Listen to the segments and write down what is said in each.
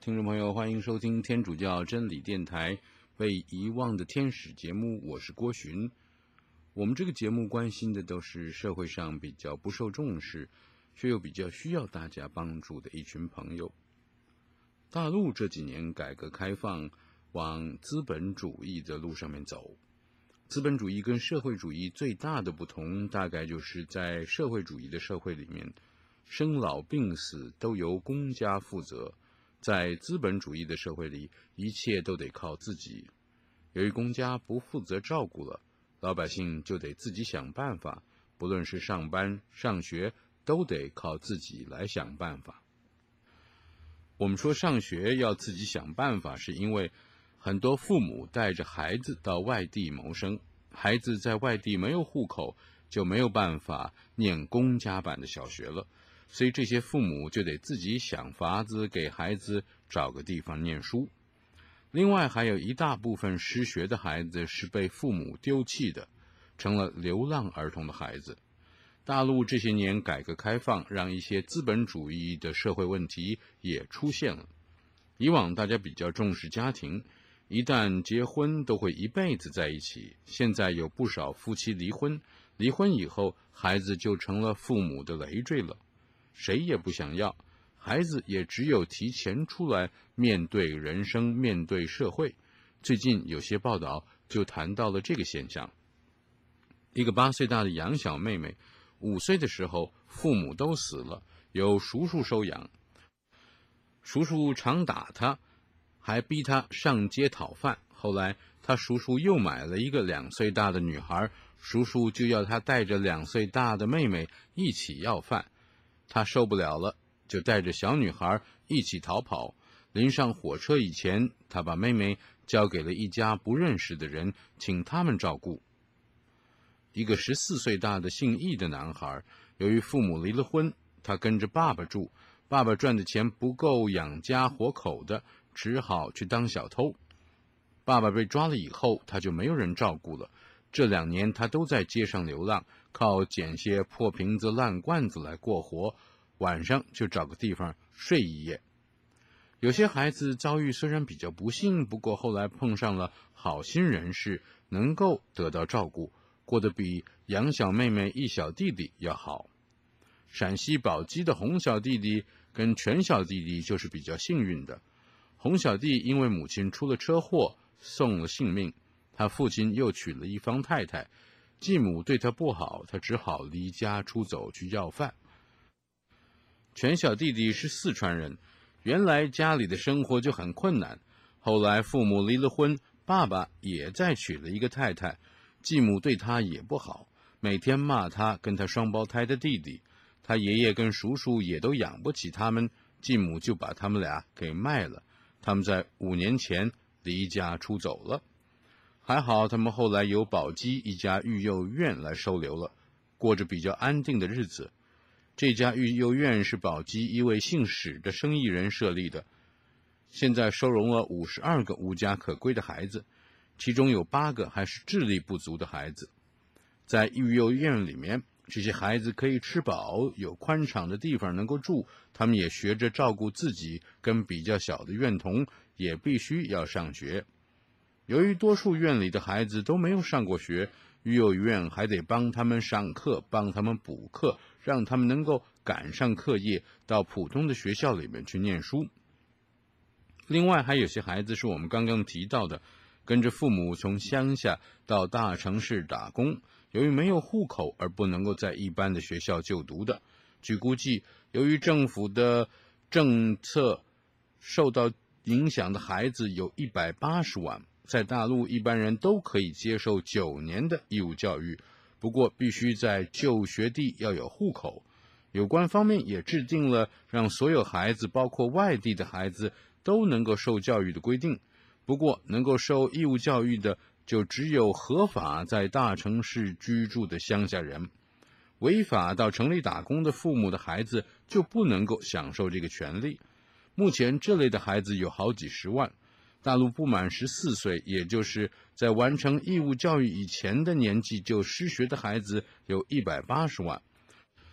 听众朋友，欢迎收听天主教真理电台被遗忘的天使节目，我是郭寻。我们这个节目关心的都是社会上比较不受重视，却又比较需要大家帮助的一群朋友。大陆这几年改革开放，往资本主义的路上面走。资本主义跟社会主义最大的不同，大概就是在社会主义的社会里面，生老病死都由公家负责。在资本主义的社会里，一切都得靠自己。由于公家不负责照顾了，老百姓就得自己想办法，不论是上班、上学，都得靠自己来想办法。我们说上学要自己想办法，是因为很多父母带着孩子到外地谋生，孩子在外地没有户口，就没有办法念公家版的小学了。所以这些父母就得自己想法子给孩子找个地方念书。另外还有一大部分失学的孩子是被父母丢弃的，成了流浪儿童的孩子。大陆这些年改革开放，让一些资本主义的社会问题也出现了。以往大家比较重视家庭，一旦结婚都会一辈子在一起。现在有不少夫妻离婚，离婚以后孩子就成了父母的累赘了。谁也不想要，孩子也只有提前出来面对人生，面对社会。最近有些报道就谈到了这个现象。一个8岁大的杨小妹妹，5岁的时候父母都死了，由叔叔收养。叔叔常打她，还逼她上街讨饭。后来她叔叔又买了一个2岁大的女孩，叔叔就要她带着2岁大的妹妹一起要饭。他受不了了，就带着小女孩一起逃跑。临上火车以前，他把妹妹交给了一家不认识的人，请他们照顾。一个14岁大的姓易的男孩，由于父母离了婚，他跟着爸爸住，爸爸赚的钱不够养家活口的，只好去当小偷。爸爸被抓了以后，他就没有人照顾了。这2年他都在街上流浪，靠捡些破瓶子烂罐子来过活，晚上就找个地方睡一夜。有些孩子遭遇虽然比较不幸，不过后来碰上了好心人士，能够得到照顾，过得比杨小妹妹一小弟弟要好。陕西宝鸡的洪小弟弟跟全小弟弟就是比较幸运的。洪小弟因为母亲出了车祸送了性命，他父亲又娶了一房太太，继母对他不好，他只好离家出走去要饭。全小弟弟是四川人，原来家里的生活就很困难，后来父母离了婚，爸爸也再娶了一个太太，继母对他也不好，每天骂他跟他双胞胎的弟弟，他爷爷跟叔叔也都养不起他们，继母就把他们俩给卖了，他们在5年前离家出走了。还好他们后来由宝鸡一家育幼院来收留了，过着比较安定的日子。这家育幼院是宝鸡一位姓史的生意人设立的，现在收容了52个无家可归的孩子，其中有8个还是智力不足的孩子。在育幼院里面，这些孩子可以吃饱，有宽敞的地方能够住，他们也学着照顾自己，跟比较小的院童也必须要上学。由于多数院里的孩子都没有上过学，育幼院还得帮他们上课，帮他们补课，让他们能够赶上课业，到普通的学校里面去念书。另外还有些孩子是我们刚刚提到的，跟着父母从乡下到大城市打工，由于没有户口而不能够在一般的学校就读的。据估计，由于政府的政策受到影响的孩子有180万。在大陆一般人都可以接受9年的义务教育，不过必须在就学地要有户口。有关方面也制定了让所有孩子，包括外地的孩子，都能够受教育的规定。不过能够受义务教育的就只有合法在大城市居住的乡下人，违法到城里打工的父母的孩子就不能够享受这个权利。目前这类的孩子有好几十万。大陆不满14岁，也就是在完成义务教育以前的年纪就失学的孩子有180万。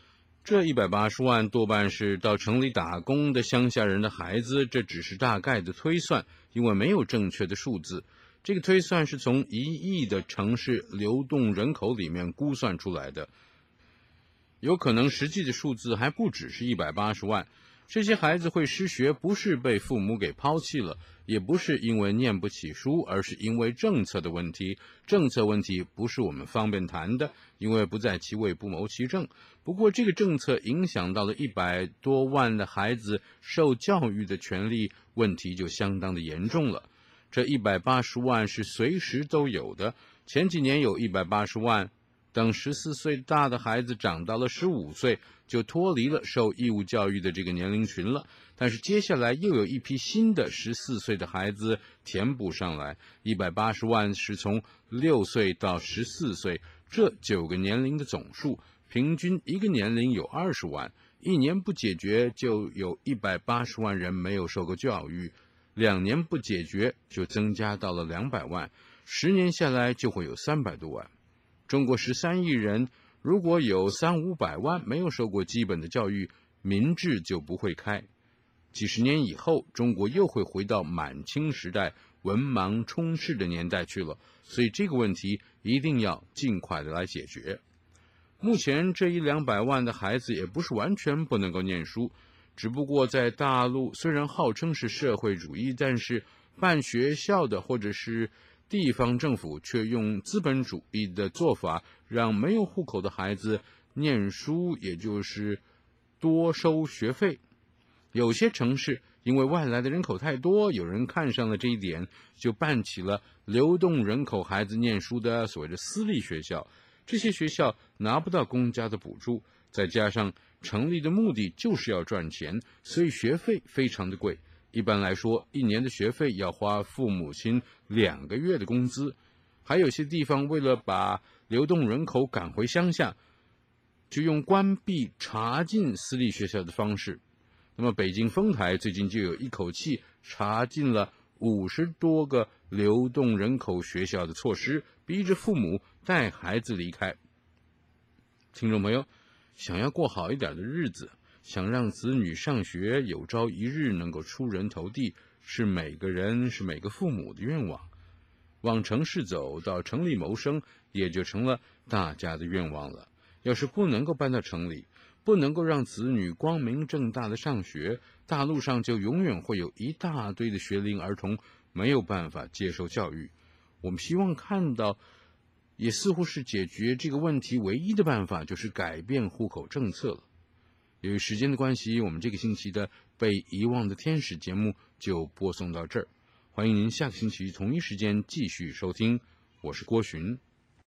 这180万多半是到城里打工的乡下人的孩子，这只是大概的推算，因为没有正确的数字。这个推算是从1亿的城市流动人口里面估算出来的，有可能实际的数字还不只是180万。这些孩子会失学，不是被父母给抛弃了，也不是因为念不起书，而是因为政策的问题。政策问题不是我们方便谈的，因为不在其位不谋其政。不过这个政策影响到了100多万的孩子受教育的权利，问题就相当的严重了。这180万是随时都有的，前几年有180万，等14岁大的孩子长到了15岁，就脱离了受义务教育的这个年龄群了。但是接下来又有一批新的14岁的孩子填补上来，180万是从6岁到14岁，这9个年龄的总数，平均一个年龄有20万，一年不解决就有180万人没有受过教育，2年不解决就增加到了200万，10年下来就会有300多万。中国13亿人，如果有300-500万没有受过基本的教育，民智就不会开。几十年以后，中国又会回到满清时代文盲充斥的年代去了，所以这个问题一定要尽快的来解决。目前这100-200万的孩子也不是完全不能够念书，只不过在大陆虽然号称是社会主义，但是办学校的或者是地方政府却用资本主义的做法，让没有户口的孩子念书，也就是多收学费。有些城市因为外来的人口太多，有人看上了这一点，就办起了流动人口孩子念书的所谓的私立学校。这些学校拿不到公家的补助，再加上成立的目的就是要赚钱，所以学费非常的贵。一般来说，1年的学费要花父母亲2个月的工资。还有些地方为了把流动人口赶回乡下，就用关闭查禁私立学校的方式。那么北京丰台最近就有一口气查禁了50多个流动人口学校的措施，逼着父母带孩子离开。听众朋友，想要过好一点的日子，想让子女上学有朝一日能够出人头地，是每个人是每个父母的愿望。往城市走，到城里谋生，也就成了大家的愿望了。要是不能够搬到城里，不能够让子女光明正大的上学，大陆上就永远会有一大堆的学龄儿童没有办法接受教育。我们希望看到，也似乎是解决这个问题唯一的办法，就是改变户口政策了。由于时间的关系，我们这个星期的被遗忘的天使节目就播送到这儿，欢迎您下个星期同一时间继续收听，我是郭寻。